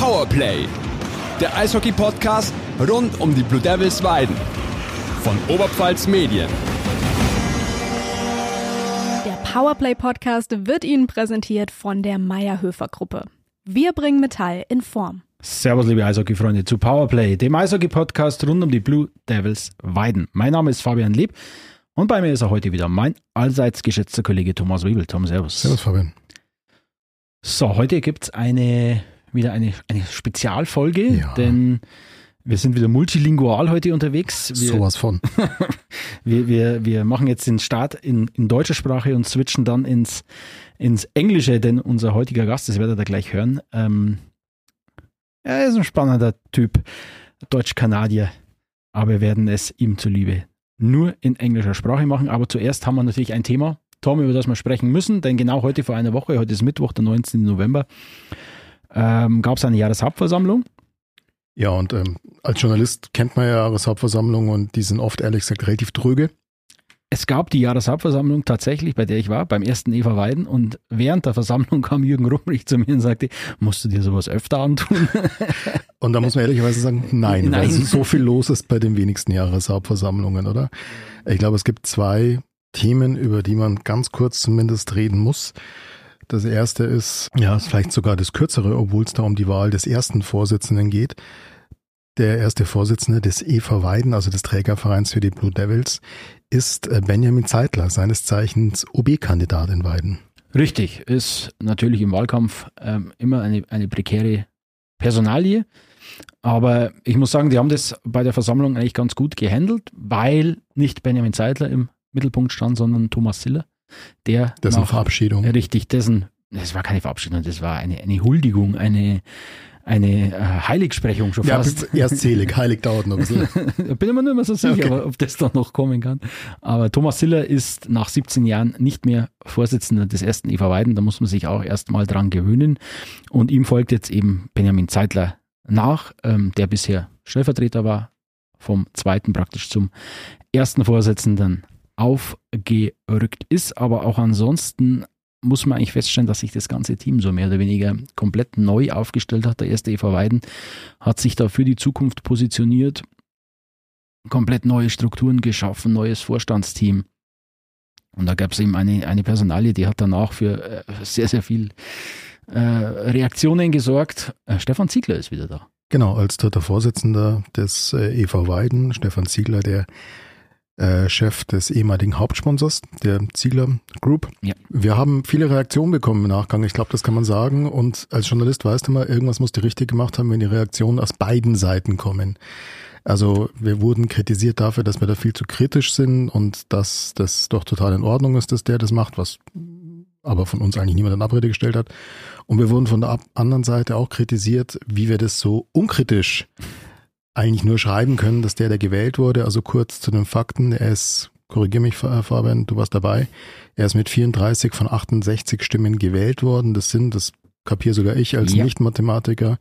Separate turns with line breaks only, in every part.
Powerplay, der Eishockey-Podcast rund um die Blue Devils Weiden von Oberpfalz Medien.
Der Powerplay-Podcast wird Ihnen präsentiert von der Mayr-Höfer-Gruppe. Wir bringen Metall in Form.
Servus, liebe Eishockey-Freunde, zu Powerplay, dem Eishockey-Podcast rund um die Blue Devils Weiden. Mein Name ist Fabian Lieb und bei mir ist auch heute wieder mein allseits geschätzter Kollege Thomas Wiebel. Tom, servus.
Servus, Fabian.
So, heute gibt es wieder eine Spezialfolge, denn wir sind wieder multilingual heute unterwegs.
Sowas von.
Wir machen jetzt den Start in deutscher Sprache und switchen dann ins Englische, denn unser heutiger Gast, das werdet ihr gleich hören, er ist ein spannender Typ, Deutsch-Kanadier, aber wir werden es ihm zuliebe nur in englischer Sprache machen. Aber zuerst haben wir natürlich ein Thema, Tom, über das wir sprechen müssen, denn genau heute vor einer Woche, heute ist Mittwoch, der 19. November, gab es eine Jahreshauptversammlung.
Ja, und als Journalist kennt man ja Jahreshauptversammlungen und die sind oft, ehrlich gesagt, relativ dröge.
Es gab die Jahreshauptversammlung tatsächlich, bei der ich war, beim ersten EV Weiden, und während der Versammlung kam Jürgen Rumrich zu mir und sagte, musst du dir sowas öfter antun?
Und da muss man ehrlicherweise sagen, nein. Weil so viel los ist bei den wenigsten Jahreshauptversammlungen, oder? Ich glaube, es gibt zwei Themen, über die man ganz kurz zumindest reden muss. Das erste ist vielleicht sogar das kürzere, obwohl es da um die Wahl des ersten Vorsitzenden geht. Der erste Vorsitzende des EV Weiden, also des Trägervereins für die Blue Devils, ist Benjamin Zeitler, seines Zeichens OB-Kandidat in Weiden.
Richtig, ist natürlich im Wahlkampf immer eine prekäre Personalie. Aber ich muss sagen, die haben das bei der Versammlung eigentlich ganz gut gehandelt, weil nicht Benjamin Zeitler im Mittelpunkt stand, sondern Thomas Siller.
Dessen Verabschiedung.
Richtig, das war keine Verabschiedung, das war eine Huldigung, eine Heiligsprechung schon fast.
Ja, erstselig, heilig dauert noch ein bisschen.
Bin immer nur so sicher, ob das dann noch kommen kann. Aber Thomas Siller ist nach 17 Jahren nicht mehr Vorsitzender des ersten EV Weiden, da muss man sich auch erstmal dran gewöhnen. Und ihm folgt jetzt eben Benjamin Zeitler nach, der bisher Stellvertreter war, vom zweiten praktisch zum ersten Vorsitzenden aufgerückt ist, aber auch ansonsten muss man eigentlich feststellen, dass sich das ganze Team so mehr oder weniger komplett neu aufgestellt hat. Der erste EV Weiden hat sich da für die Zukunft positioniert, komplett neue Strukturen geschaffen, neues Vorstandsteam. Und da gab es eben eine Personalie, die hat danach für sehr, sehr viel Reaktionen gesorgt. Stefan Ziegler ist wieder da.
Genau, als dritter Vorsitzender des EV Weiden, Stefan Ziegler, der Chef des ehemaligen Hauptsponsors, der Ziegler Group. Ja. Wir haben viele Reaktionen bekommen im Nachgang, ich glaube, das kann man sagen. Und als Journalist weißt du mal, irgendwas musst du richtig gemacht haben, wenn die Reaktionen aus beiden Seiten kommen. Also wir wurden kritisiert dafür, dass wir da viel zu kritisch sind und dass das doch total in Ordnung ist, dass der das macht, was aber von uns eigentlich niemand in Abrede gestellt hat. Und wir wurden von der anderen Seite auch kritisiert, wie wir das so unkritisch eigentlich nur schreiben können, dass der gewählt wurde. Also kurz zu den Fakten, er ist, korrigier mich Fabian, du warst dabei, er ist mit 34 von 68 Stimmen gewählt worden. Das kapiere sogar ich als Nicht-Mathematiker,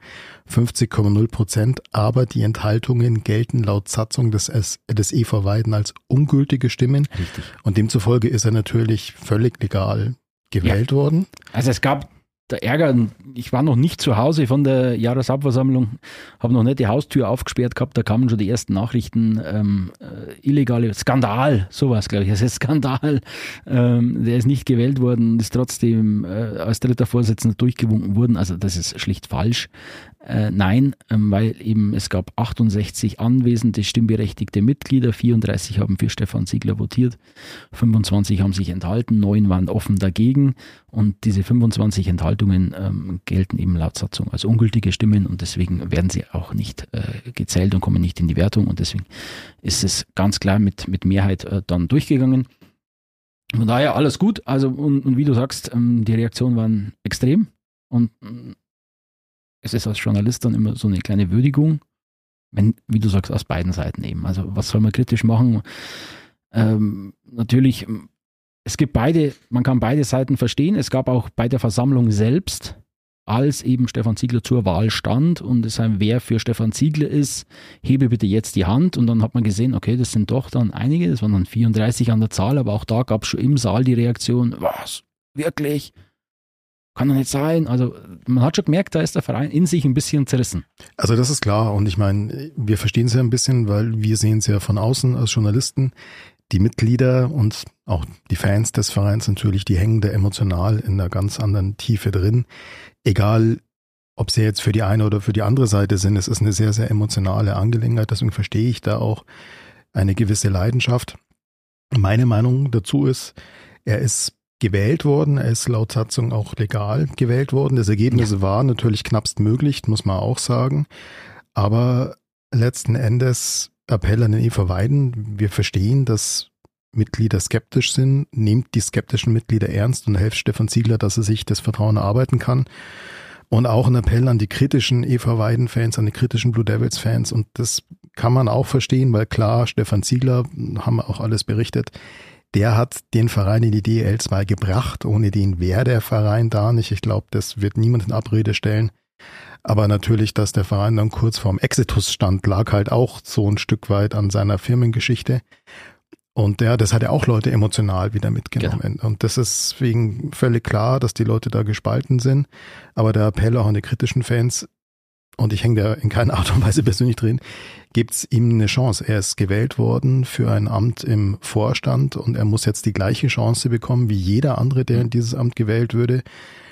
50,0%. Aber die Enthaltungen gelten laut Satzung des EV Weiden als ungültige Stimmen.
Richtig.
Und demzufolge ist er natürlich völlig legal gewählt worden.
Also es gab der Ärger, ich war noch nicht zu Hause von der Jahreshauptversammlung, habe noch nicht die Haustür aufgesperrt gehabt, da kamen schon die ersten Nachrichten, illegale Skandal, sowas glaube ich, es ist Skandal, der ist nicht gewählt worden, ist trotzdem als dritter Vorsitzender durchgewunken worden, also das ist schlicht falsch. Nein, weil eben es gab 68 anwesende stimmberechtigte Mitglieder, 34 haben für Stefan Ziegler votiert, 25 haben sich enthalten, 9 waren offen dagegen und diese 25 Enthaltungen gelten eben laut Satzung als ungültige Stimmen und deswegen werden sie auch nicht gezählt und kommen nicht in die Wertung und deswegen ist es ganz klar mit Mehrheit dann durchgegangen. Von daher alles gut, also und wie du sagst, die Reaktionen waren extrem und es ist als Journalist dann immer so eine kleine Würdigung, wenn, wie du sagst, aus beiden Seiten eben. Also was soll man kritisch machen? Natürlich, man kann beide Seiten verstehen. Es gab auch bei der Versammlung selbst, als eben Stefan Ziegler zur Wahl stand und es wer für Stefan Ziegler ist, hebe bitte jetzt die Hand. Und dann hat man gesehen, okay, das sind doch dann einige, das waren dann 34 an der Zahl, aber auch da gab es schon im Saal die Reaktion, was, wirklich? kann doch nicht sein. Also man hat schon gemerkt, da ist der Verein in sich ein bisschen zerrissen.
Also das ist klar und ich meine, wir verstehen es ja ein bisschen, weil wir sehen es ja von außen als Journalisten. Die Mitglieder und auch die Fans des Vereins natürlich, die hängen da emotional in einer ganz anderen Tiefe drin. Egal, ob sie jetzt für die eine oder für die andere Seite sind, es ist eine sehr, sehr emotionale Angelegenheit, deswegen verstehe ich da auch eine gewisse Leidenschaft. Meine Meinung dazu ist, er ist gewählt worden, er ist laut Satzung auch legal gewählt worden. Das Ergebnis war natürlich knappst möglich, muss man auch sagen. Aber letzten Endes Appell an den EV Weiden, wir verstehen, dass Mitglieder skeptisch sind, nehmt die skeptischen Mitglieder ernst und helft Stefan Ziegler, dass er sich das Vertrauen erarbeiten kann. Und auch ein Appell an die kritischen EV Weiden-Fans, an die kritischen Blue Devils-Fans. Und das kann man auch verstehen, weil klar, Stefan Ziegler, haben wir auch alles berichtet, der hat den Verein in die DEL 2 gebracht. Ohne den wäre der Verein da nicht. Ich glaube, das wird niemand in Abrede stellen. Aber natürlich, dass der Verein dann kurz vorm Exitus stand, lag halt auch so ein Stück weit an seiner Firmengeschichte. Und das hat ja auch Leute emotional wieder mitgenommen. Genau. Und das ist deswegen völlig klar, dass die Leute da gespalten sind. Aber der Appell auch an die kritischen Fans, und ich hänge da in keiner Art und Weise persönlich drin, gibt's ihm eine Chance. Er ist gewählt worden für ein Amt im Vorstand und er muss jetzt die gleiche Chance bekommen wie jeder andere, der in dieses Amt gewählt würde,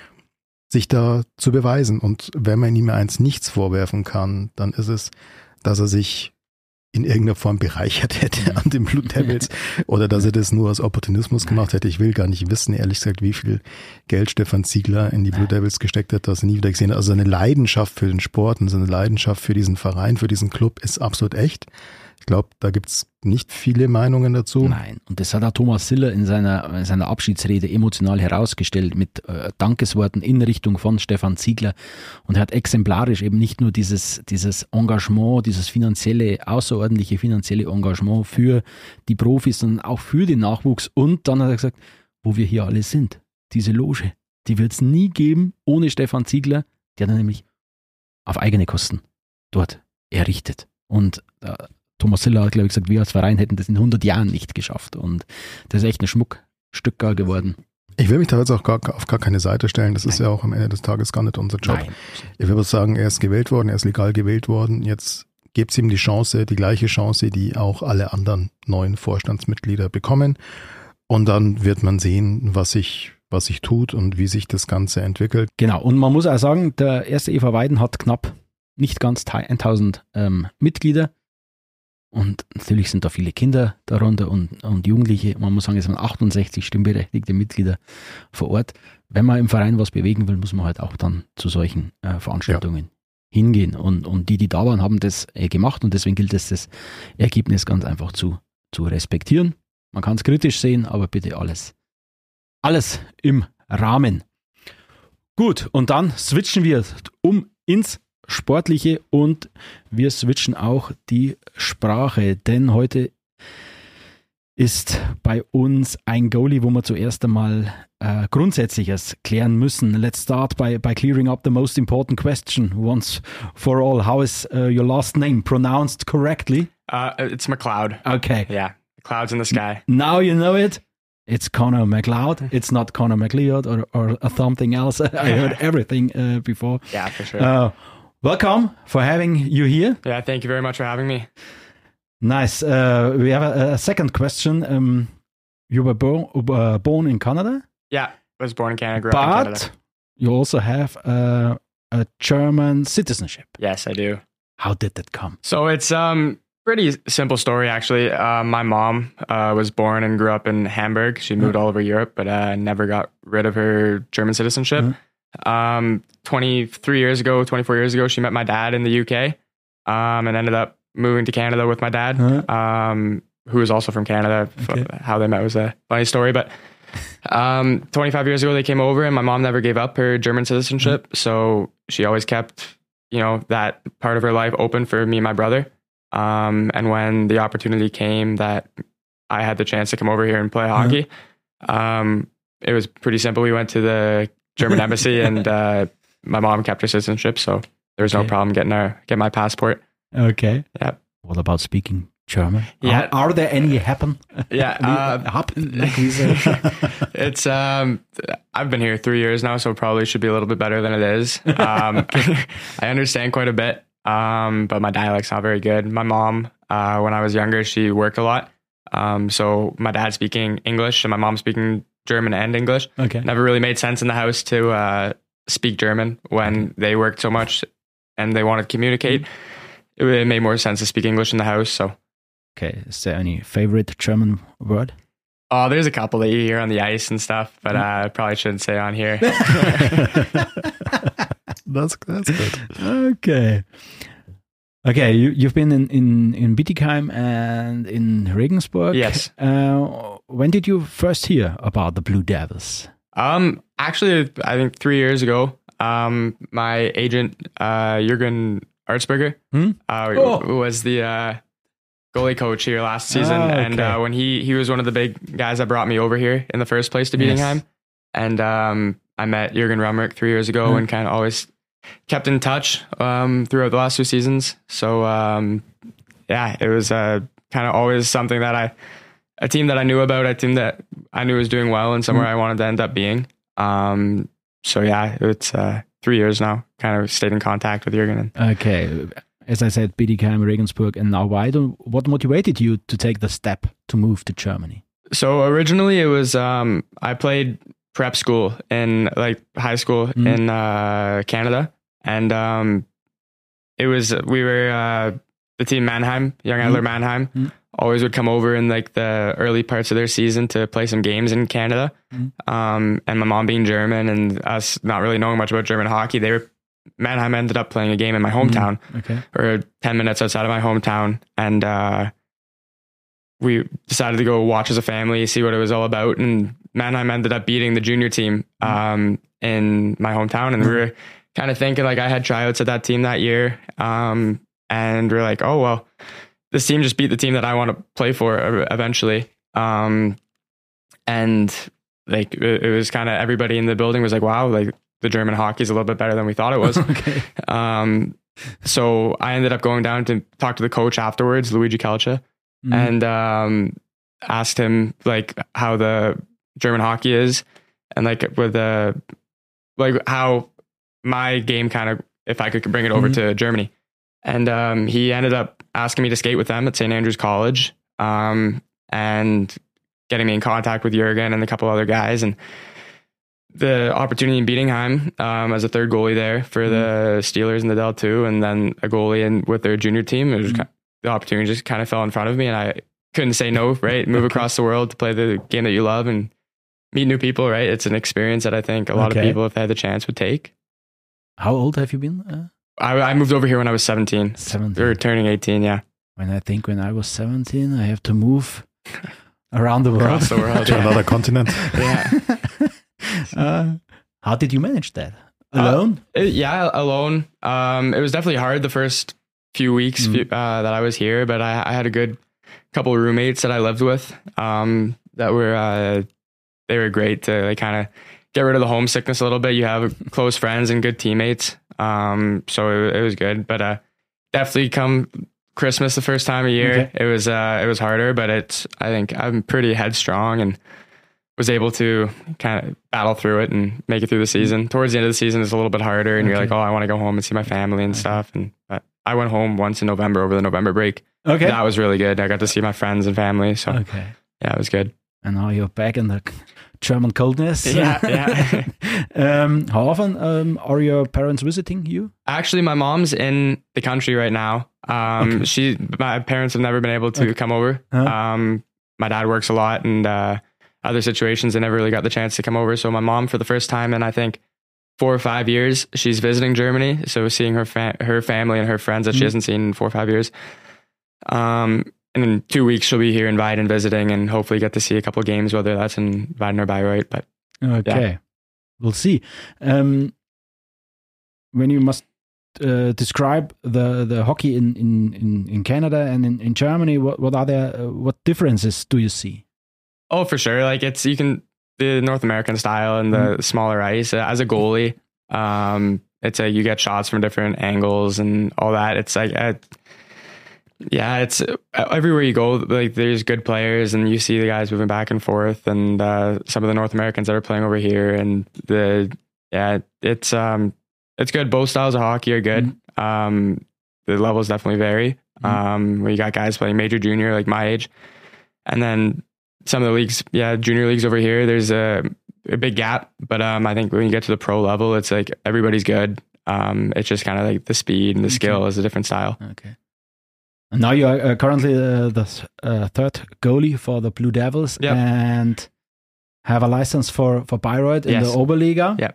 sich da zu beweisen. Und wenn man ihm eins nichts vorwerfen kann, dann ist es, dass er sich in irgendeiner Form bereichert hätte an den Blue Devils oder dass er das nur aus Opportunismus gemacht hätte. Ich will gar nicht wissen, ehrlich gesagt, wie viel Geld Stefan Ziegler in die Blue Devils gesteckt hat, das nie wieder gesehen hat. Also seine Leidenschaft für den Sport und seine Leidenschaft für diesen Verein, für diesen Club ist absolut echt. Ich glaube, da gibt's nicht viele Meinungen dazu.
Nein, und das hat auch Thomas Siller in seiner Abschiedsrede emotional herausgestellt mit Dankesworten in Richtung von Stefan Ziegler. Und er hat exemplarisch eben nicht nur dieses Engagement, dieses außerordentliche finanzielle Engagement für die Profis, sondern auch für den Nachwuchs. Und dann hat er gesagt, wo wir hier alle sind, diese Loge, die wird es nie geben ohne Stefan Ziegler. Die hat er nämlich auf eigene Kosten dort errichtet. Und Thomas Siller hat, glaube ich, gesagt, wir als Verein hätten das in 100 Jahren nicht geschafft. Und das ist echt ein Schmuckstück geworden.
Ich will mich da jetzt auch auf gar keine Seite stellen. Das ist ja auch am Ende des Tages gar nicht unser Job.
Nein.
Ich würde sagen, er ist gewählt worden, er ist legal gewählt worden. Jetzt gibt es ihm die Chance, die gleiche Chance, die auch alle anderen neuen Vorstandsmitglieder bekommen. Und dann wird man sehen, was sich tut und wie sich das Ganze entwickelt.
Genau. Und man muss auch sagen, der erste EV Weiden hat knapp, nicht ganz 1000 Mitglieder. Und natürlich sind da viele Kinder darunter und Jugendliche. Man muss sagen, es sind 68 stimmberechtigte Mitglieder vor Ort. Wenn man im Verein was bewegen will, muss man halt auch dann zu solchen Veranstaltungen hingehen. Und die da waren, haben das gemacht und deswegen gilt es, das Ergebnis ganz einfach zu respektieren. Man kann es kritisch sehen, aber bitte alles im Rahmen. Gut, und dann switchen wir ins Sportliche und wir switchen auch die Sprache, denn heute ist bei uns ein Goalie, wo wir zuerst einmal Grundsätzliches klären müssen. Let's start by clearing up the most important question once for all. How is your last name pronounced correctly?
It's McLeod.
Okay.
Yeah, clouds in the sky.
Now you know it. It's Connor McLeod. It's not Connor McLeod or something else. I heard everything before.
Yeah, for sure.
Welcome for having you here.
Yeah, thank you very much for having me.
Nice. We have a second question. You were born in Canada?
Yeah, I was born in Canada, grew up in Canada.
But you also have a German citizenship.
Yes, I do.
How did that come?
So it's pretty simple story, actually. My mom was born and grew up in Hamburg. She moved all over Europe, but never got rid of her German citizenship. 24 years ago, she met my dad in the UK and ended up moving to Canada with my dad, who is also from Canada. Okay. How they met was a funny story, but 25 years ago, they came over and my mom never gave up her German citizenship. So she always kept, that part of her life open for me and my brother. And when the opportunity came that I had the chance to come over here and play hockey, it was pretty simple. We went to the German embassy and my mom kept her citizenship, so there was no problem getting my passport.
Okay.
Yeah.
What about speaking German?
Yeah.
Are there any happen?
Yeah.
Happen, like we say.
It's I've been here 3 years now, so probably should be a little bit better than it is. I understand quite a bit, but my dialect's not very good. My mom, when I was younger, she worked a lot. So my dad's speaking English and my mom's speaking German and English.
Okay.
Never really made sense in the house to speak German when they worked so much and they wanted to communicate. It made more sense to speak English in the house. So.
Okay. Is there any favorite German word?
Oh, there's a couple that you hear on the ice and stuff, but I probably shouldn't say on here.
That's good.
Okay. Okay, you've been in Bietigheim and in Regensburg.
Yes.
When did you first hear about the Blue Devils?
Actually, I think 3 years ago, my agent, Jürgen Arzberger, was the goalie coach here last season.
Okay.
And when he was one of the big guys that brought me over here in the first place to Bietigheim. Yes. And I met Jürgen Rummerich 3 years ago and kind of always kept in touch throughout the last 2 seasons. So, it was kind of always something that a team that I knew about, a team that I knew was doing well and somewhere I wanted to end up being. It's 3 years now, kind of stayed in contact with Jürgen.
Okay. As I said, Bietigheim, Regensburg, and now Weiden. What motivated you to take the step to move to Germany?
So originally it was, I played prep school in high school in Canada. And we were the team Mannheim, Young Adler Mannheim, always would come over in the early parts of their season to play some games in Canada. And my mom being German and us not really knowing much about German hockey, Mannheim ended up playing a game in my hometown, or 10 minutes outside of my hometown. And we decided to go watch as a family, see what it was all about. And Mannheim ended up beating the junior team in my hometown. And we were kind of thinking I had tryouts at that team that year. And we're like, oh, well, this team just beat the team that I want to play for eventually. And it was kind of everybody in the building was like, wow, the German hockey is a little bit better than we thought it was.
Okay.
So I ended up going down to talk to the coach afterwards, Luigi Calcia, and asked him how the German hockey is and with how my game kind of, if I could bring it over to Germany. And he ended up asking me to skate with them at St. Andrews College, and getting me in contact with Jürgen and a couple other guys, and the opportunity in Bietigheim as a third goalie there for the Steelers in the Del2, and then a goalie with their junior team. It was the opportunity just kind of fell in front of me, and I couldn't say no. Right, move across the world to play the game that you love and meet new people. Right, it's an experience that I think a lot of people, if they had the chance, would take.
How old have you been?
I moved over here when I was 17.
17.
Or turning 18, yeah.
When I was 17, I have to move around the world.
Across the world,
to another continent.
Yeah.
How did you manage that? Alone?
Alone. It was definitely hard the first few weeks that I was here, but I had a good couple of roommates that I lived with that were they were great to kind of get rid of the homesickness a little bit. You have close friends and good teammates. So it was good, but definitely come Christmas the first time of year, it was harder, but I think I'm pretty headstrong and was able to kind of battle through it and make it through the season. Towards the end of the season, it's a little bit harder, and you're like, oh, I want to go home and see my family and stuff. But I went home once in November over the November break. Okay, that was really good. I got to see my friends and family. So yeah, it was good.
And now you're back in the German coldness.
Yeah.
How often are your parents visiting you?
Actually, my mom's in the country right now. My parents have never been able to come over. My dad works a lot, and other situations, they never really got the chance to come over. So my mom, for the first time in I think 4 or 5 years, she's visiting Germany. So seeing her family and her friends that she hasn't seen in 4 or 5 years. And in 2 weeks, she'll be here in Weiden visiting, and hopefully get to see a couple of games, whether that's in Weiden or Bayreuth. But
we'll see. When you must describe the hockey in Canada and in Germany, what differences do you see?
Oh, for sure. The North American style and the smaller ice. As a goalie, it's you get shots from different angles and all that. It's Yeah, it's everywhere you go, like there's good players and you see the guys moving back and forth, and some of the North Americans that are playing over here, and it's good. Both styles of hockey are good. The levels definitely vary. Where you got guys playing major, junior, like my age, and then some of the leagues, junior leagues over here, there's a big gap. But I think when you get to the pro level, it's like everybody's good. It's just kind of like the speed and the skill is a different style.
Okay. And now you are currently the third goalie for the Blue Devils, and have a license for Bayreuth in the Oberliga.
Yeah.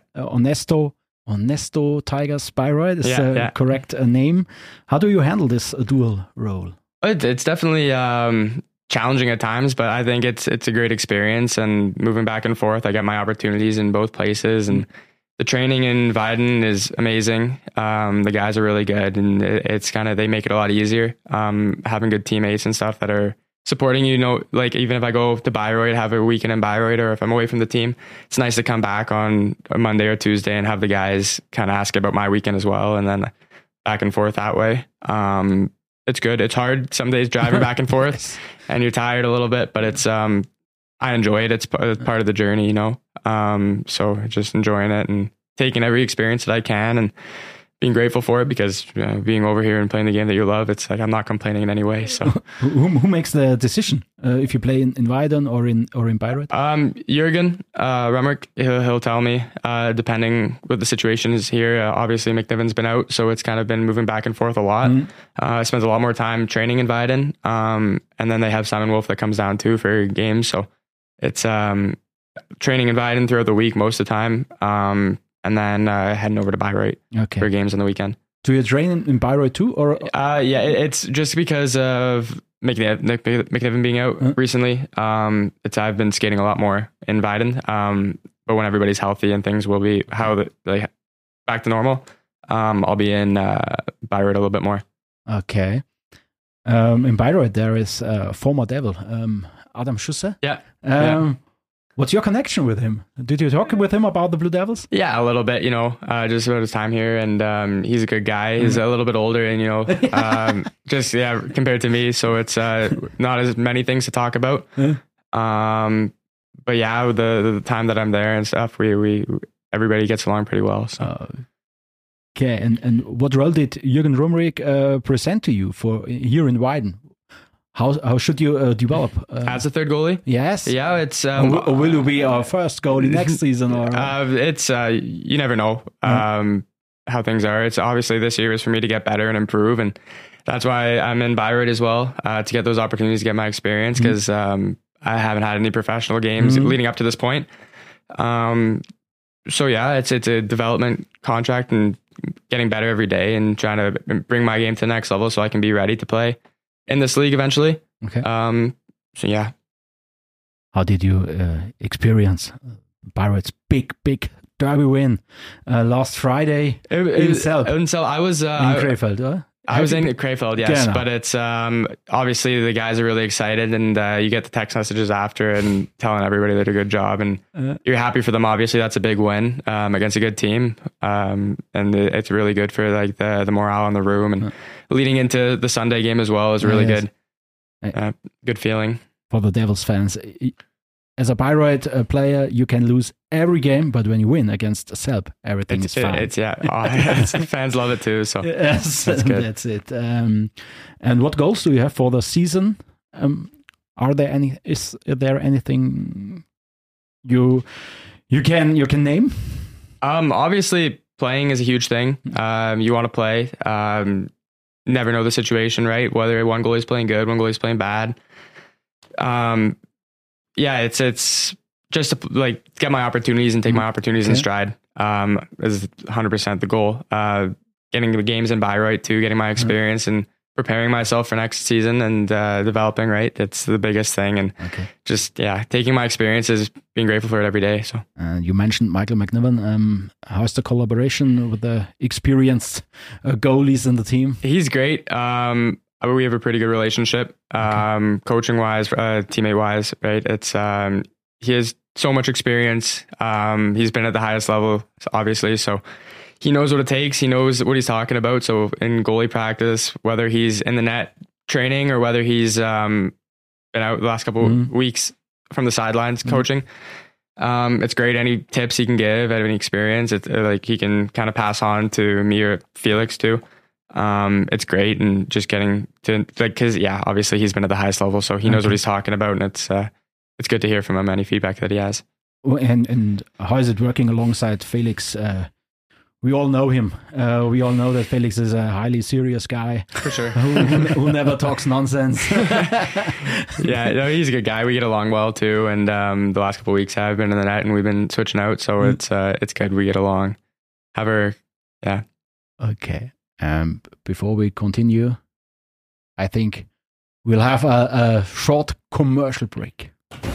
Onesto Tigers Bayreuth is the correct name. How do you handle this dual role?
It's definitely challenging at times, but I think it's a great experience, and moving back and forth, I get my opportunities in both places, and the training in Weiden is amazing. The guys are really good, and it's kind of, they make it a lot easier. Having good teammates and stuff that are supporting you, like even if I go to Bayreuth, have a weekend in Bayreuth, or if I'm away from the team, it's nice to come back on a Monday or Tuesday and have the guys kind of ask about my weekend as well, and then back and forth that way. It's good. It's hard some days driving back and forth, and you're tired a little bit, but it's I enjoy it. It's part of the journey, so just enjoying it and taking every experience that I can and being grateful for it, because being over here and playing the game that you love, it's like I'm not complaining in any way. So
who makes the decision if you play in Weiden or in Bayreuth?
Jürgen Remmerk, he'll tell me depending what the situation is here. Obviously McNiven's been out, so it's kind of been moving back and forth a lot. I spent a lot more time training in Weiden, and then they have Simon Wolf that comes down too for games, so it's training in Weiden throughout the week most of the time, and then heading over to Bayreuth for games on the weekend.
Do you train in Bayreuth too, or?
It's just because of McNiven being out recently. I've been skating a lot more in Weiden, but when everybody's healthy and things will be back to normal, I'll be in Bayreuth a little bit more.
Okay. In Bayreuth there is a former Devil, Adam Schusse.
Yeah.
What's your connection with him? Did you talk with him about the Blue Devils?
Yeah, a little bit, just about his time here, and he's a good guy. He's a little bit older, and compared to me, so it's not as many things to talk about. But yeah, the time that I'm there and stuff, we everybody gets along pretty well. So.
Okay, and what role did Jürgen Rummenigge present to you for here in Weiden? How should you develop
as a third goalie?
Yes.
Yeah, it's.
Or will you be our first goalie next season? Or
it's you never know how things are. It's obviously this year is for me to get better and improve, and that's why I'm in Bayreuth as well to get those opportunities to get my experience, because I haven't had any professional games leading up to this point. So yeah, it's a development contract and getting better every day and trying to bring my game to the next level so I can be ready to play in this league eventually.
Okay.
So yeah.
How did you experience Bayreuth's big derby win last Friday in Selb?
I was in
Krefeld.
I was in Krefeld, yes, but it's obviously the guys are really excited, and you get the text messages after and telling everybody they did a good job, and you're happy for them. Obviously, that's a big win against a good team, and it's really good for like the morale in the room, and leading into the Sunday game as well is really good. Good feeling
for the Devils fans. As a Bayreuth player, you can lose every game, but when you win against Selb, everything is fine.
Fans love it too. So
yes, that's good. That's it. And what goals do you have for the season? Are there any? Is there anything you can name?
Obviously, playing is a huge thing. You want to play. Never know the situation, right? Whether one goalie is playing good, one goalie is playing bad. Yeah, it's just to like get my opportunities and take my opportunities in stride. Is 100% the goal. Getting the games in Bayreuth too, getting my experience and preparing myself for next season and developing. Right, it's the biggest thing, and just taking my experiences, being grateful for it every day. So
you mentioned Michael McNiven. How's the collaboration with the experienced goalies in the team?
He's great. We have a pretty good relationship, coaching wise, teammate wise, right? It's, he has so much experience. He's been at the highest level, obviously. So he knows what it takes. He knows what he's talking about. So in goalie practice, whether he's in the net training or whether he's been out the last couple of weeks from the sidelines coaching. It's great. Any tips he can give, any experience, it's like he can kind of pass on to me or Felix too. It's great, and just getting to because obviously he's been at the highest level, so he knows what he's talking about, and it's good to hear from him any feedback that he has.
And how is it working alongside Felix? We all know him. We all know that Felix is a highly serious guy.
For sure.
who never talks nonsense.
Yeah, no, he's a good guy. We get along well too. And the last couple of weeks I've been in the net and we've been switching out. So it's good. We get along.
Okay. Before we continue, I think we'll have a short commercial break.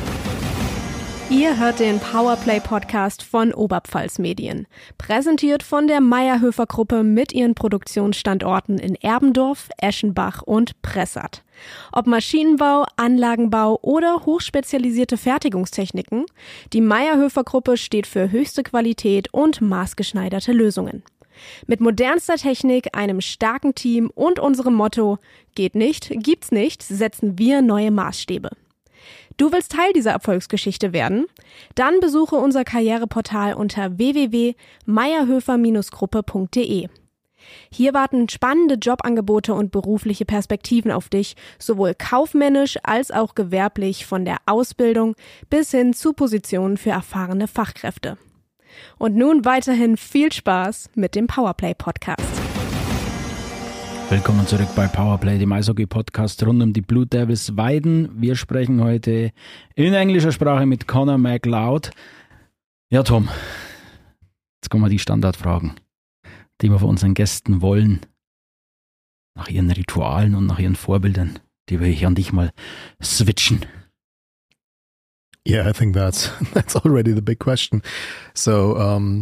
Ihr hört den Powerplay-Podcast von Oberpfalz Medien. Präsentiert von der Mayr-Höfer-Gruppe mit ihren Produktionsstandorten in Erbendorf, Eschenbach und Pressath. Ob Maschinenbau, Anlagenbau oder hochspezialisierte Fertigungstechniken, die Mayr-Höfer-Gruppe steht für höchste Qualität und maßgeschneiderte Lösungen. Mit modernster Technik, einem starken Team und unserem Motto „Geht nicht, gibt's nicht“, setzen wir neue Maßstäbe. Du willst Teil dieser Erfolgsgeschichte werden? Dann besuche unser Karriereportal unter www.mayrhöfer-gruppe.de. Hier warten spannende Jobangebote und berufliche Perspektiven auf dich, sowohl kaufmännisch als auch gewerblich, von der Ausbildung bis hin zu Positionen für erfahrene Fachkräfte. Und nun weiterhin viel Spaß mit dem Powerplay-Podcast.
Willkommen zurück bei Powerplay, dem Eishockey-Podcast rund um die Blue Devils Weiden. Wir sprechen heute in englischer Sprache mit Conor McLeod. Ja, Tom, jetzt kommen wir die Standardfragen, die wir von unseren Gästen wollen. Nach ihren Ritualen und nach ihren Vorbildern, die will ich an dich mal switchen.
Yeah, I think that's already the big question. So,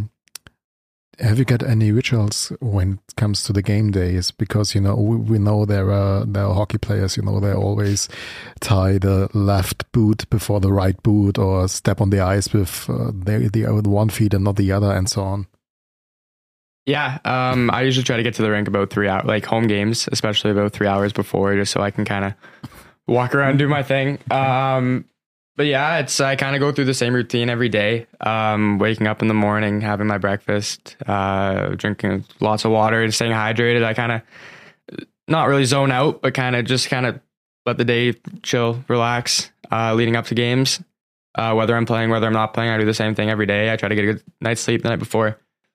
have you got any rituals when it comes to the game days? Because, we know there are hockey players, they always tie the left boot before the right boot or step on the ice with with one feet and not the other and so on.
Yeah, I usually try to get to the rink about 3 hours, like home games, especially about 3 hours before, just so I can kind of walk around and do my thing. But yeah, I kind of go through the same routine every day. Waking up in the morning, having my breakfast, drinking lots of water, and staying hydrated. I kind of not really zone out, but kind of let the day chill, relax, leading up to games. Whether I'm playing, whether I'm not playing, I do the same thing every day. I try to get a good night's sleep the night before.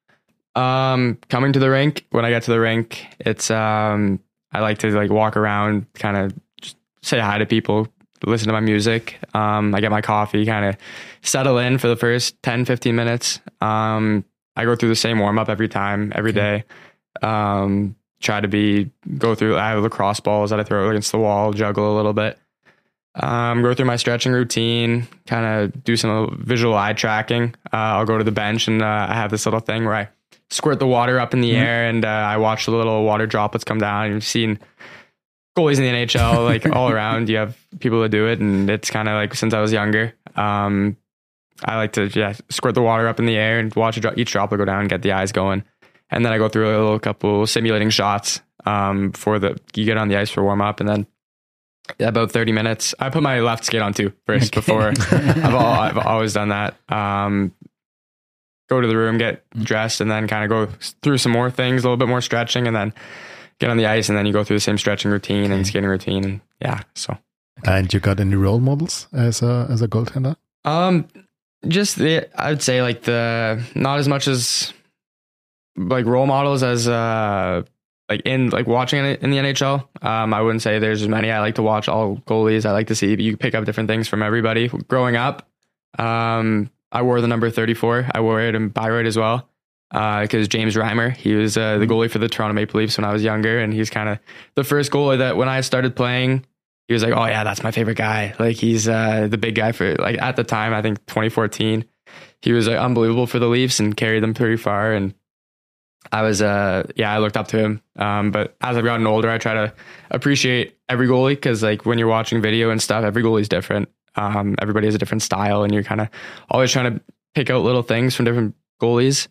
Coming to the rink, when I get to the rink, it's I like to walk around, kind of just say hi to people, listen to my music. I get my coffee, kind of settle in for the first 10, 15 minutes. I go through the same warm up every day. Try to go through, I have lacrosse balls that I throw against the wall, juggle a little bit. Go through my stretching routine, kind of do some visual eye tracking. I'll go to the bench and I have this little thing where I squirt the water up in the air and I watch the little water droplets come down. You've seen goalies in the NHL, all around, you have people that do it, and it's kind of since I was younger. I like to squirt the water up in the air and watch each droplet go down and get the eyes going. And then I go through a couple simulating shots before you get on the ice for warm up, and then about 30 minutes. I put my left skate on too first before. I've always done that. Go to the room, get dressed, and then kind of go through some more things, a little bit more stretching, and then get on the ice, and then you go through the same stretching routine and skating routine, and so. And
you got any role models as a goaltender?
I would say not as much as role models as watching it in the NHL. I wouldn't say there's as many. I like to watch all goalies. I like to see you pick up different things from everybody. Growing up, I wore the number 34. I wore it in Bayreuth as well. Because James Reimer, he was the goalie for the Toronto Maple Leafs when I was younger, and he's kind of the first goalie that when I started playing, he was like, oh yeah, that's my favorite guy. He's the big guy for at the time, I think 2014, he was unbelievable for the Leafs and carried them pretty far. And I was I looked up to him. But as I've gotten older, I try to appreciate every goalie, because when you're watching video and stuff, every goalie's different. Everybody has a different style, and you're kind of always trying to pick out little things from different goalies.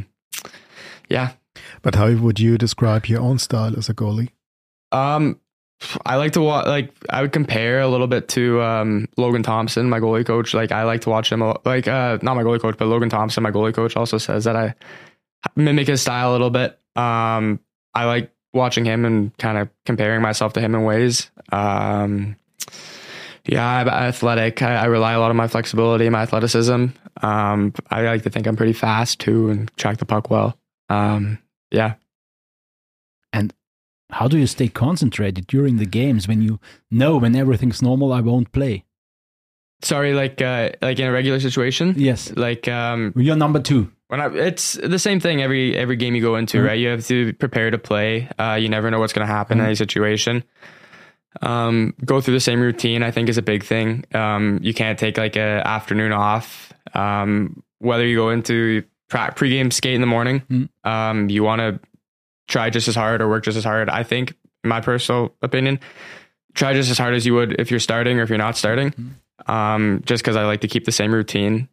But how would you describe your own style as a goalie?
I like to watch, like, I would compare a little bit to Logan Thompson, my goalie coach. Like, I like to watch him, like, not my goalie coach, but Logan Thompson, my goalie coach, also says that I mimic his style a little bit. I like watching him and kind of comparing myself to him in ways. I'm athletic. I rely a lot on my flexibility, my athleticism. I like to think I'm pretty fast too and track the puck well. Yeah.
And how do you stay concentrated during the games when you know when everything's normal, I won't play?
Sorry, like in a regular situation?
Yes.
Like
you're number 2.
It's the same thing every game you go into, right? You have to prepare to play. You never know what's going to happen in any situation. Go through the same routine, I think, is a big thing. You can't take like a afternoon off. Whether you go into pregame skate in the morning, you want to try just as hard or work just as hard. I think, in my personal opinion, try just as hard as you would if you're starting or if you're not starting. Just because I like to keep the same routine.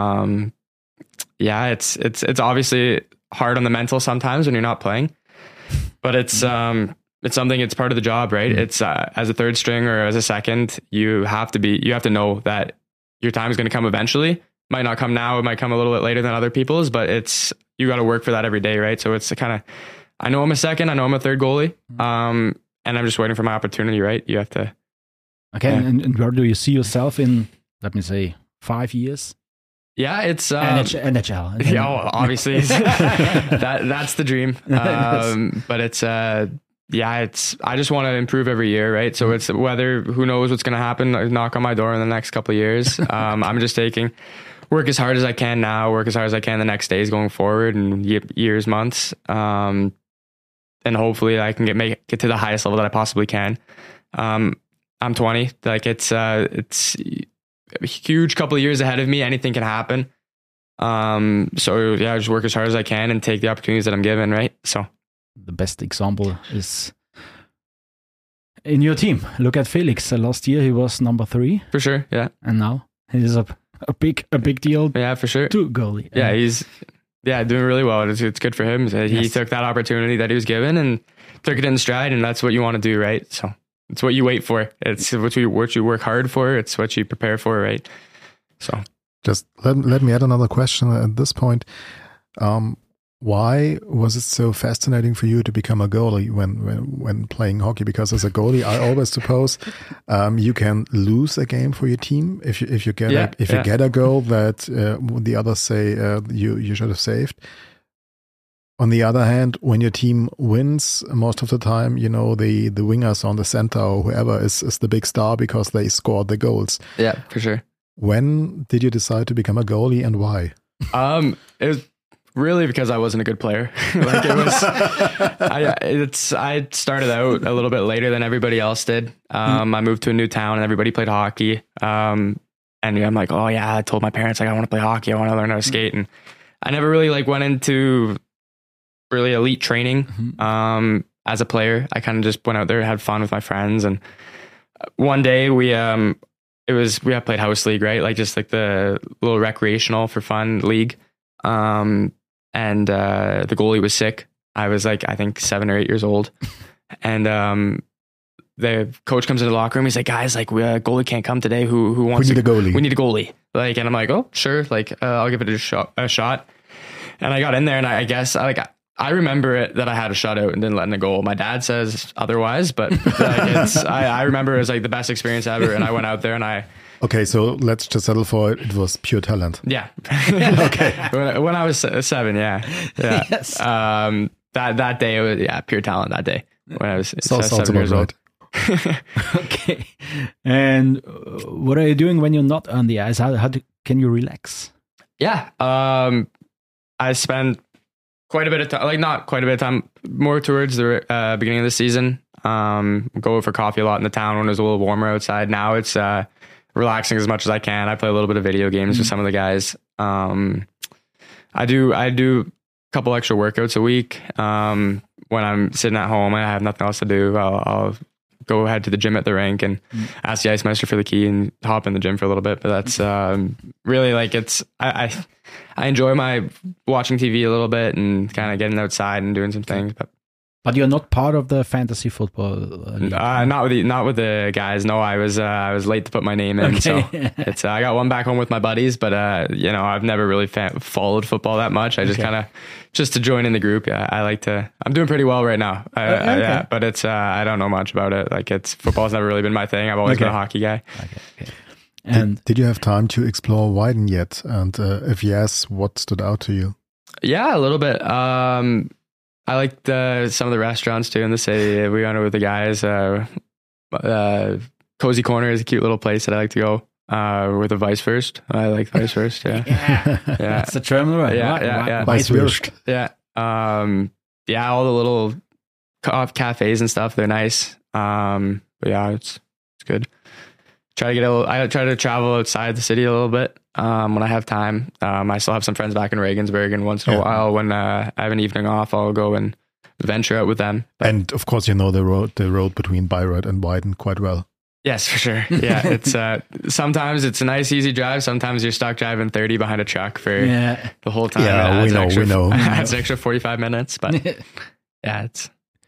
It's obviously hard on the mental sometimes when you're not playing, but it's something, it's part of the job, right? It's as a third string or as a second, you have to know that your time is going to come eventually. Might not come now, it might come a little bit later than other people's, but you got to work for that every day, right? So it's kind of, I know I'm a second, I know I'm a third goalie, and I'm just waiting for my opportunity, right? You have to.
Okay, yeah. And where do you see yourself in, let me say, 5 years?
Yeah, it's
NHL.
Yeah, obviously that's the dream. But it's I just want to improve every year, right? So it's who knows what's going to happen, knock on my door in the next couple of years. I'm just work as hard as I can now, work as hard as I can the next days going forward and years, months. And hopefully I can get to the highest level that I possibly can. I'm 20, like it's a huge couple of years ahead of me. Anything can happen. So yeah, I just work as hard as I can and take the opportunities that I'm given, right? So
the best example is in your team. Look at Felix. Last year he was number 3.
For sure, yeah.
And now he's a big deal.
Yeah, for sure.
2 goalie.
Yeah, he's doing really well. It's good for him. He took that opportunity that he was given and took it in stride, and that's what you want to do, right? So it's what you wait for. It's what you work hard for. It's what you prepare for, right? So
just let me add another question at this point. Why was it so fascinating for you to become a goalie when playing hockey? Because as a goalie, I always suppose you can lose a game for your team if you get a goal that the others say you should have saved. On the other hand, when your team wins, most of the time, the wingers on the center or whoever is the big star because they scored the goals.
Yeah, for sure.
When did you decide to become a goalie and why?
It was really because I wasn't a good player. Like it was, I started out a little bit later than everybody else did. I moved to a new town and everybody played hockey. And I'm like, oh yeah, I told my parents, like, I want to play hockey. I want to learn how to skate. And I never really went into really elite training. As a player, I kind of just went out there, had fun with my friends. And one day we had played house league, right? Like just like the little recreational for fun league. And the goalie was sick. I was like, I think 7 or 8 years old. And the coach comes into the locker room. He's like, guys, like, goalie can't come today. Who wants?
We need a goalie.
We need a goalie. Like, and I'm like, oh, sure. Like, I'll give it a shot. And I got in there, and I guess I remember it that I had a shutout and didn't let in a goal. My dad says otherwise, but I remember it was like the best experience ever. And I went out there and
Okay, so let's just settle for it was pure talent.
Yeah.
Okay.
When I was 7, yeah.
Yes.
That day, it was pure talent that day when I was 7 years old.
Okay. And what are you doing when you're not on the ice? Can you relax?
Yeah. I spend quite a bit of time, like not quite a bit of time, more towards the beginning of the season. Go for coffee a lot in the town when it was a little warmer outside. Now it's relaxing as much as I can. I play a little bit of video games with some of the guys. I do a couple extra workouts a week. When I'm sitting at home and I have nothing else to do, I'll go ahead to the gym at the rink and ask the ice master for the key and hop in the gym for a little bit. But that's really like I enjoy my watching TV a little bit and kind of getting outside and doing some things. But
But you're not part of the fantasy football league?
Not with the guys. No, I was late to put my name in. So it's I got one back home with my buddies, but I've never really followed football that much. I just kind of just to join in the group. Yeah, I'm doing pretty well right now. Yeah, but it's I don't know much about it. Like football's never really been my thing. I've always been a hockey guy.
Okay. And
did you have time to explore Weiden yet? And if yes, what stood out to you?
Yeah, a little bit. I liked some of the restaurants too in the city. We went with the guys. Cozy Corner is a cute little place that I like to go. With a Weisswurst. I like Weisswurst. Yeah.
yeah. That's the German right?
Yeah.
Weisswurst.
Yeah. All the little cafes and stuff. They're nice. But yeah, it's good. I try to travel outside the city a little bit when I have time. I still have some friends back in Regensburg, and once in a while, when I have an evening off, I'll go and venture out with them.
And of course, you know the road between Bayreuth and Weiden quite well.
Yes, for sure. Yeah, it's sometimes it's a nice, easy drive. Sometimes you're stuck driving 30 behind a truck for the whole time.
Yeah, we know.
It's an extra 45 minutes, but yeah, it's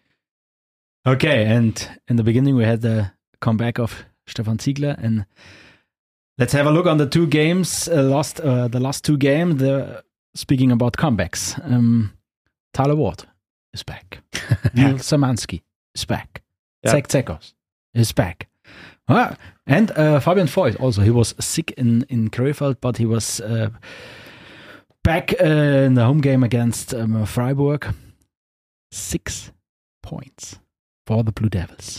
okay. And in the beginning, we had the comeback of Stefan Ziegler, and let's have a look on the two games. The last two games. Speaking about comebacks, Tyler Ward is back. Neil Szymanski is back. Zach Zekos is back. And Fabian Voigt also. He was sick in Krefeld, but he was back in the home game against Freiburg. 6 points for the Blue Devils.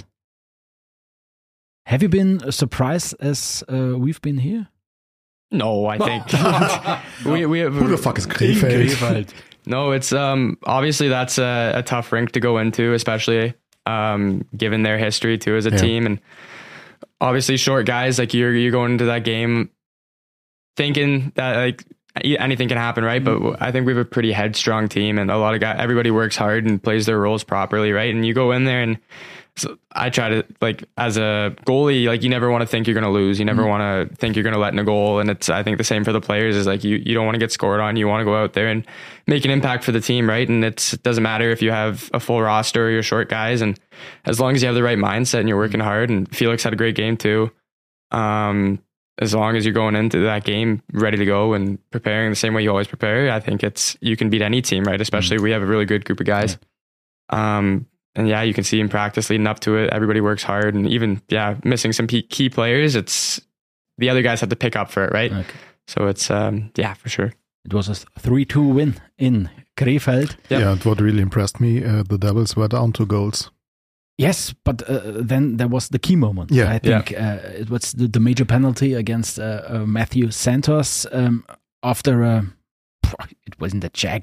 Have you been surprised as we've been here?
No, I think we have,
who the fuck is Krefeld?
No, it's obviously that's a tough rink to go into, especially given their history too as a team, and obviously short guys, like you're going into that game thinking that like anything can happen, right? But I think we have a pretty headstrong team, and a lot of guys, everybody works hard and plays their roles properly, right? And you go in there, and so I try to, like, as a goalie, like, you never want to think you're going to lose. You never want to think you're going to let in a goal. And I think the same for the players is like, you don't want to get scored on. You want to go out there and make an impact for the team, right? And it doesn't matter if you have a full roster or you're short guys. And as long as you have the right mindset and you're working hard, and Felix had a great game too. As long as you're going into that game ready to go and preparing the same way you always prepare, I think you can beat any team, right? Especially we have a really good group of guys. And yeah, you can see in practice leading up to it, everybody works hard, and even missing some key players, it's the other guys have to pick up for it, right? Okay. So it's for sure.
It was a 3-2 win in Krefeld.
Yep. Yeah, and what really impressed me, the Devils were down 2 goals.
Yes, but then there was the key moment.
Yeah,
I think it was the major penalty against Matthew Santos after it wasn't a check.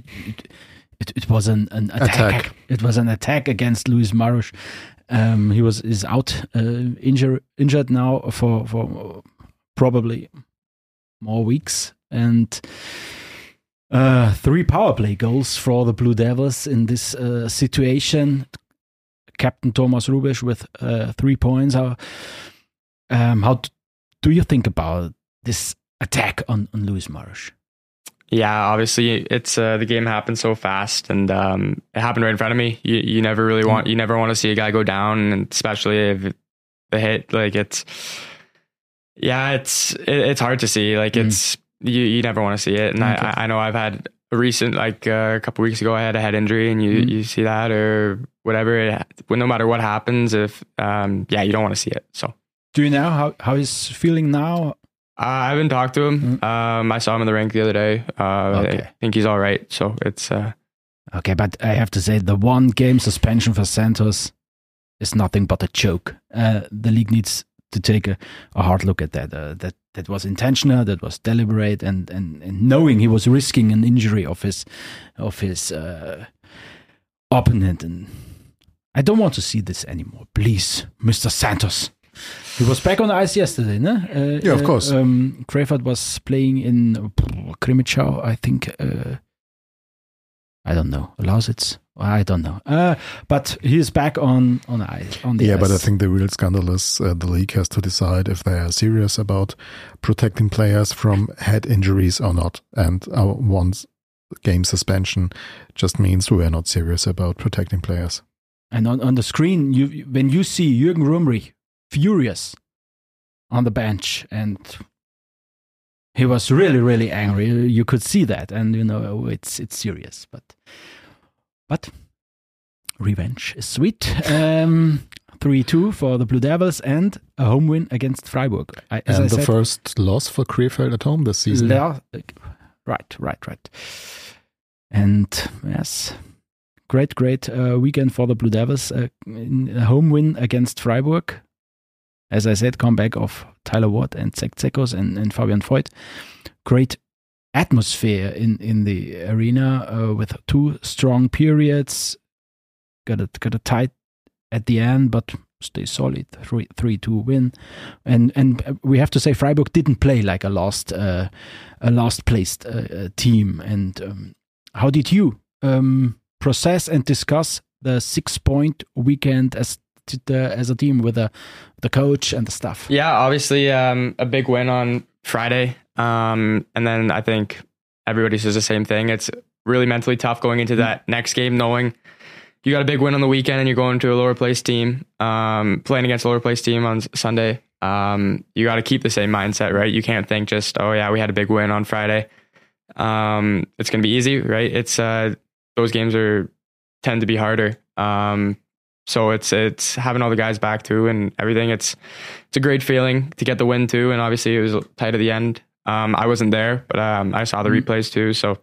It was an attack. It was an attack against Luis Maros. He is out injured now for probably more weeks, and 3 power play goals for the Blue Devils in this situation. Captain Thomas Rubisch with 3 points. How do you think about this attack on Luis Maros?
Yeah, obviously it's the game happened so fast, and it happened right in front of me. You never really want to see a guy go down, and especially if the hit, like it's hard to see. Like it's you never want to see it, and I know I've had a recent, like a couple weeks ago, I had a head injury, and you see that or whatever. No matter what happens, if you don't want to see it. So
do you know how he's feeling now?
I haven't talked to him. I saw him in the rink the other day.
Okay.
I think he's all right. So it's
okay, but I have to say the 1 game suspension for Santos is nothing but a joke. The league needs to take a hard look at that. That was intentional. That was deliberate, and knowing he was risking an injury of his opponent. And I don't want to see this anymore. Please, Mr. Santos. He was back on the ice yesterday, no?
Yeah, of course.
Krefeld was playing in Krimichau, I think. I don't know. Lausitz? I don't know. But he is back on ice.
Yeah, but I think the real scandal is the league has to decide if they are serious about protecting players from head injuries or not. And once game suspension just means we are not serious about protecting players.
And on the screen, when you see Jürgen Rumrich furious on the bench, and he was really, really angry, you could see that, and it's serious. But revenge is sweet. 3-2 for the Blue Devils and a home win against Freiburg.
And the first loss for Krefeld at home this season.
Right. And yes, great weekend for the Blue Devils. A home win against Freiburg. As I said, comeback of Tyler Watt and Zach Zekos and Fabian Voigt. Great atmosphere in the arena with 2 strong periods. Got a tight at the end, but stay solid. 3-2 win, and we have to say Freiburg didn't play like a last placed team. And how did you process and discuss the 6-point weekend as a team with the coach and the staff?
Yeah, obviously a big win on Friday, and then I think everybody says the same thing. It's really mentally tough going into that next game, knowing you got a big win on the weekend and you're going to a lower place team, playing against a lower place team on Sunday. You got to keep the same mindset, right? You can't think just, oh yeah, we had a big win on Friday. It's going to be easy, right? It's those games tend to be harder. So it's having all the guys back too and everything. It's a great feeling to get the win too. And obviously it was tight at the end. I wasn't there, but I saw the replays too. So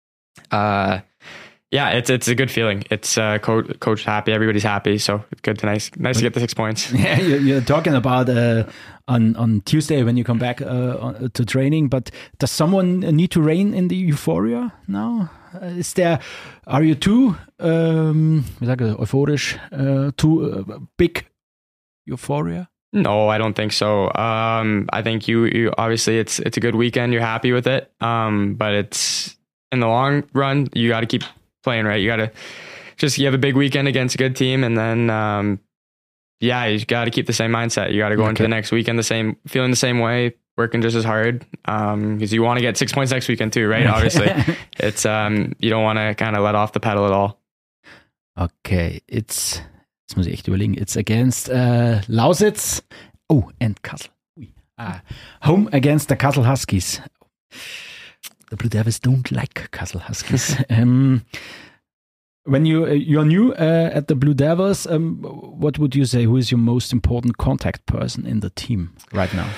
yeah, it's a good feeling. It's coach happy, everybody's happy, so it's good nice to get the 6 points.
Yeah, you're talking about on Tuesday when you come back to training, but does someone need to rein in the euphoria now? Are you too euphorisch, too big euphoria?
No, I don't think so. I think you obviously it's a good weekend. You're happy with it, but it's in the long run you got to keep playing, right? You got to you have a big weekend against a good team, and then you got to keep the same mindset. You got to go into the next weekend feeling the same way, working just as hard, because you want to get 6 points next weekend too, right? Obviously, it's you don't want to kind of let off the pedal at all.
Okay, jetzt muss ich echt überlegen. It's against Lausitz. Oh, and Kassel. Home against the Kassel Huskies. The Blue Devils don't like Kassel Huskies. When you're new at the Blue Devils, what would you say? Who is your most important contact person in the team right now?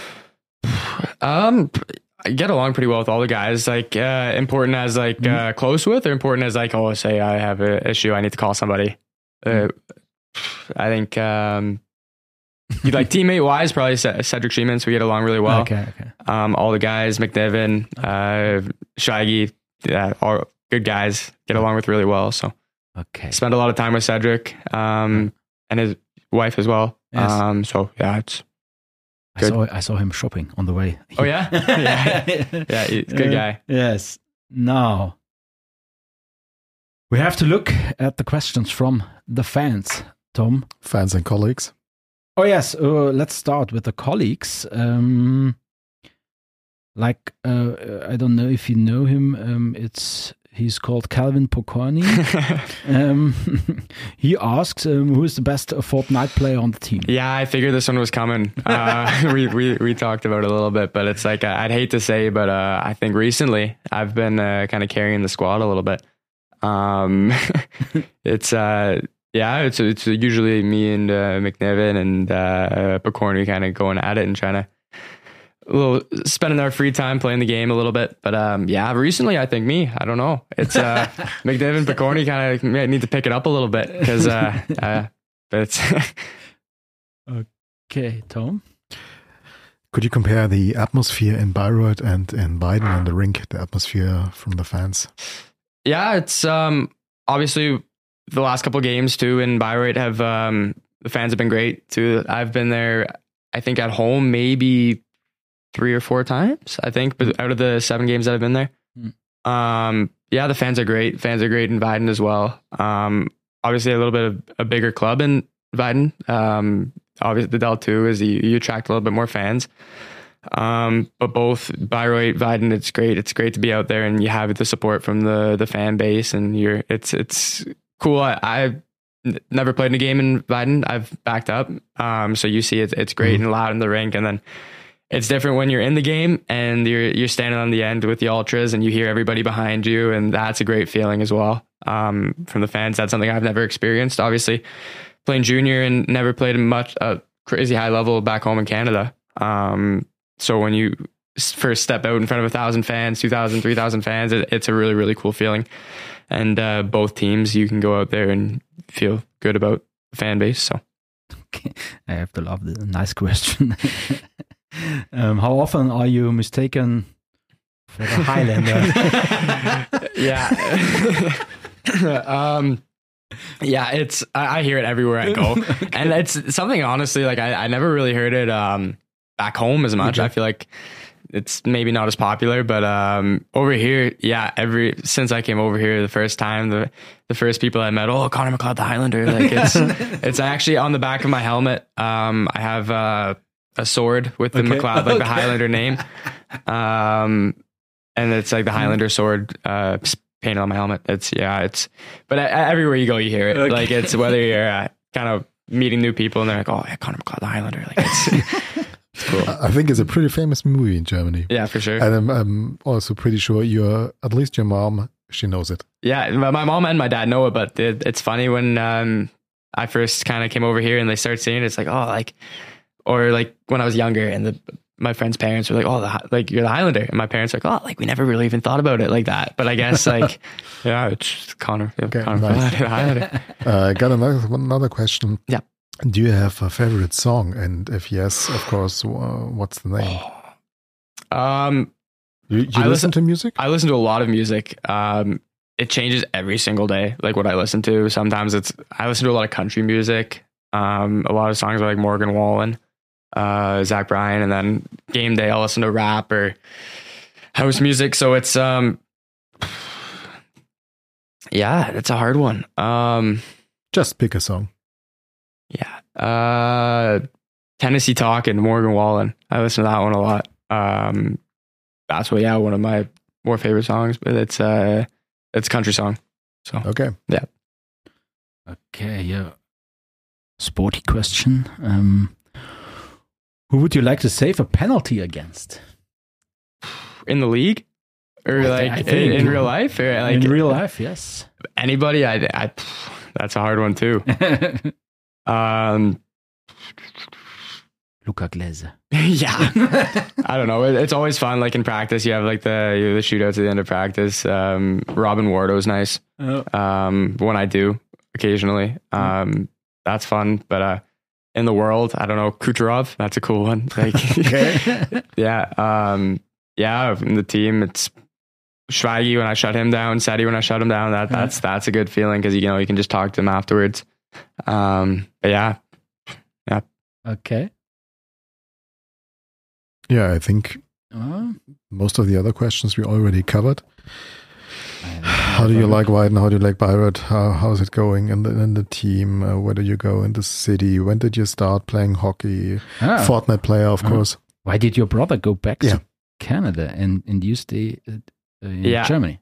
I get along pretty well with all the guys. Like important as close with, or important as like, oh, say I have an issue, I need to call somebody. I think like teammate wise, probably Cedric Sheemans. We get along really well.
Okay.
All the guys, McNiven, Shaggy, all good guys. Get along with really well. So spend a lot of time with Cedric and his wife as well.
Yes.
So yeah, it's good.
I saw him shopping on the way.
Oh yeah, yeah, he's a good guy.
Yes. Now we have to look at the questions from the fans. Tom,
fans and colleagues.
Oh yes, let's start with the colleagues. I don't know if you know him. He's called Calvin Pokorny. He asks, who is the best Fortnite player on the team?
Yeah, I figured this one was coming. We talked about it a little bit, but it's like I'd hate to say, but I think recently I've been kind of carrying the squad a little bit. It's usually me and McNiven and Pokorny kind of going at it and trying to spending our free time playing the game a little bit. But recently I think me. I don't know. It's McNiven, Pokorny kind of need to pick it up a little bit because it's
okay. Tom,
could you compare the atmosphere in Bayreuth and in Weiden on the rink, the atmosphere from the fans?
Yeah, it's obviously the last couple of games too in Bayreuth have the fans have been great too. I've been there, I think at home maybe 3 or 4 times, I think, but out of the 7 games that I've been there. The fans are great. Fans are great in Weiden as well. Obviously a little bit of a bigger club in Weiden. Obviously the Del 2 is you attract a little bit more fans. But both Bayreuth, Weiden, it's great. It's great to be out there and you have the support from the fan base, and it's cool. I've never played in a game in Weiden. I've backed up. So you see it's great and loud in the rink, and then it's different when you're in the game and you're standing on the end with the ultras and you hear everybody behind you, and that's a great feeling as well. From the fans, that's something I've never experienced. Obviously, playing junior and never played much crazy high level back home in Canada. So when you first step out in front of 1,000 fans, 2,000, 3,000 fans, it's a really, really cool feeling. And both teams, you can go out there and feel good about the fan base. So,
okay. I have to love the nice question. How often are you mistaken for the Highlander?
Yeah, it's I hear it everywhere I go, okay. And it's something honestly like I never really heard it back home as much. Okay. I feel like it's maybe not as popular, but over here, yeah, since I came over here the first time, the first people I met, oh, Connor McLeod the Highlander, like it's actually on the back of my helmet. I have a sword with the McLeod, like the Highlander name, and it's like the Highlander sword painted on my helmet. But everywhere you go, you hear it. Okay. Like it's whether you're kind of meeting new people and they're like, oh, yeah, Connor McLeod the Highlander, like it's cool.
I think it's a pretty famous movie in Germany.
Yeah, for sure.
And I'm also pretty sure at least your mom, she knows it.
Yeah, my mom and my dad know it, but it's funny when I first kind of came over here and they start seeing it, it's like, oh, like, or like when I was younger and my friend's parents were like, oh, like you're the Highlander. And my parents were like, oh, like we never really even thought about it like that. But I guess like, yeah, it's just Connor. Okay, Connor nice. The Highlander.
I got another question.
Yeah.
Do you have a favorite song? And if yes, of course, what's the name? You listen to music?
I listen to a lot of music. It changes every single day, like what I listen to. Sometimes I listen to a lot of country music. A lot of songs are like Morgan Wallen, Zach Bryan, and then game day I'll listen to rap or house music. So it's yeah, it's a hard one.
Just pick a song.
Yeah. Tennessee Talk and Morgan Wallen. I listen to that one a lot. That's one of my more favorite songs, but it's a country song. So
okay.
Yeah.
Okay, yeah. Sporty question. Who would you like to save a penalty against?
In the league? Or in real life? Or like
in real life, yes.
Anybody? I that's a hard one too.
Luca Glaese.
Yeah. I don't know. It's always fun. Like in practice, you have like the shootouts at the end of practice. Robin Wardo's nice. When I do occasionally. That's fun. But in the world, I don't know, Kucherov, that's a cool one. Like yeah. In the team, it's Schweigi when I shut him down, Seti when I shut him down. That's a good feeling because you can just talk to him afterwards. But yeah.
Okay.
Yeah, I think most of the other questions we already covered. How do you like Weiden? How do you like Bayreuth? How's it going in the team? Where do you go in the city? When did you start playing hockey? Fortnite player, of course.
Why did your brother go back to Canada and you stay in Germany?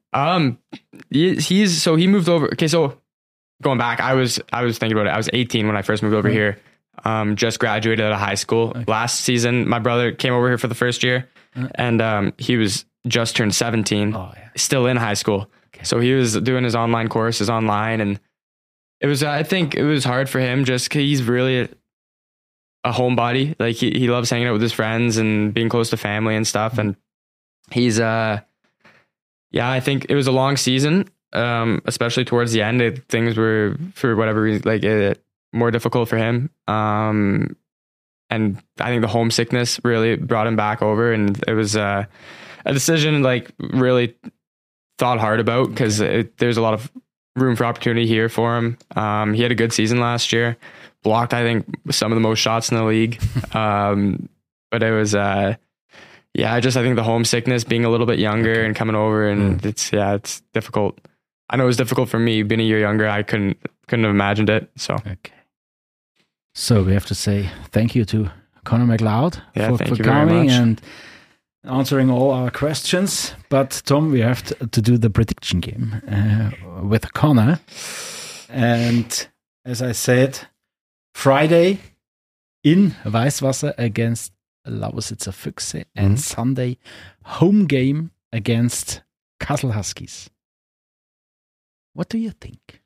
He moved over. Okay, so going back, I was thinking about it. I was 18 when I first moved over here. Just graduated out of high school. Okay. Last season, my brother came over here for the first year, and he was just turned 17, still in high school. Okay. So he was doing his online courses online, and it was, I think it was hard for him just because he's really a homebody. Like he loves hanging out with his friends and being close to family and stuff. And he's, I think it was a long season, especially towards the end. Things were, for whatever reason, more difficult for him. And I think the homesickness really brought him back over, and it was a decision like really thought hard about because there's a lot of room for opportunity here for him. He had a good season last year, blocked, I think, some of the most shots in the league. But it was, I think the homesickness, being a little bit younger and coming over, and it's difficult. I know it was difficult for me being a year younger. I couldn't have imagined it. So,
okay. So we have to say thank you to Conor McLeod, for coming and answering all our questions. But Tom, we have to do the prediction game with Conor. And as I said, Friday in Weißwasser against Lausitzer Füchse and Sunday home game against Kassel Huskies. What do you think?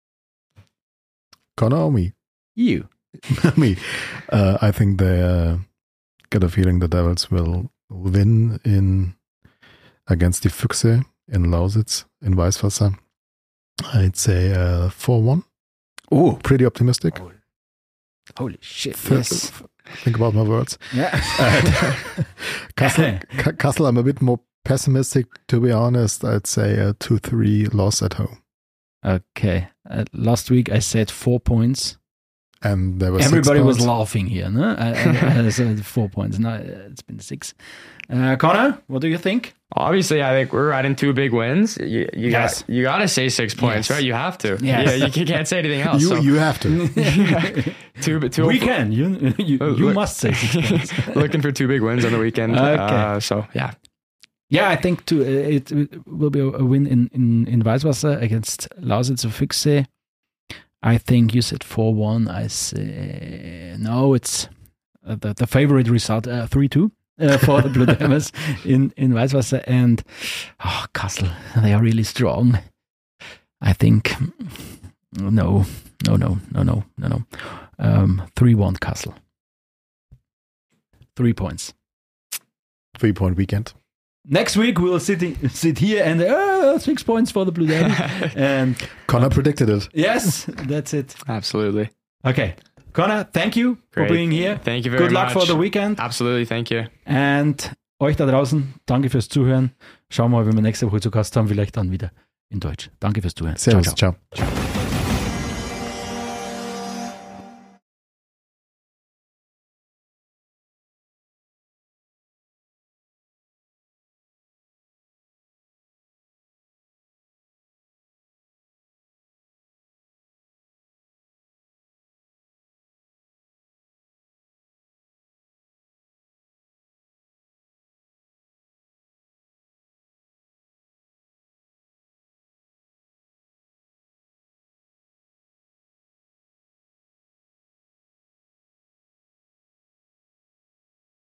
Conor or me?
You.
Me. I think they get a feeling the Devils will win against the Füchse in Lausitz in Weißwasser. I'd say 4-1.
Oh,
pretty optimistic.
Holy shit! Yes.
Think about my words.
Yeah.
Kassel, I'm a bit more pessimistic, to be honest. I'd say a 2-3 loss at home.
Okay. Last week I said 4 points.
And there was
everybody was laughing here, no? I said 4 points. Now it's been 6. Conor, what do you think?
Obviously, I think we're riding 2 big wins. You got to say 6 points, right? You have to.
Yes.
Yeah, you can't say anything else.
You have to.
We can. You must say 6 points.
Looking for 2 big wins on the weekend.
Okay.
So yeah.
Yeah, I think it will be a win in Weißwasser against Lausitzer Füchse. I think you said 4-1. I say no. It's the favorite result 3-2 for the Blue Devils in Weißwasser, and Kassel, they are really strong. I think no. 3-1 Kassel. 3 points.
3-point weekend.
Next week we'll sit here and 6 points for the Blue Devils. And
Conor predicted it.
Yes, that's it.
Absolutely.
Okay, Conor, thank you for being here.
Thank you very much.
Good luck for the weekend.
Absolutely, thank you.
And euch da draußen, danke fürs Zuhören. Schauen wir mal, wenn wir nächste Woche zu Gast haben, vielleicht dann wieder in Deutsch. Danke fürs Zuhören.
Servus,
ciao.
ciao.